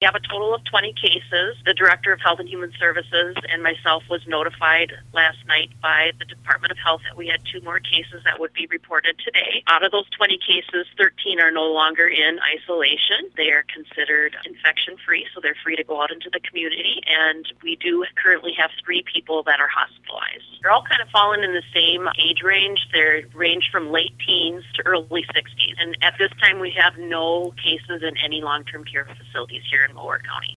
have a total of 20 cases. The Director of Health and Human Services and myself was notified last night by the Department of Health that we had 2 more cases that would be reported today. Out of those 20 cases, 13 are no longer in isolation. They are considered infection-free, so they're free to go out into the community. And we do currently have 3 people that are hospitalized. They're all kind of falling in the same age range. They range from late teens to early 60s. And at this time, we have no cases in any long-term care facilities here in Mower County.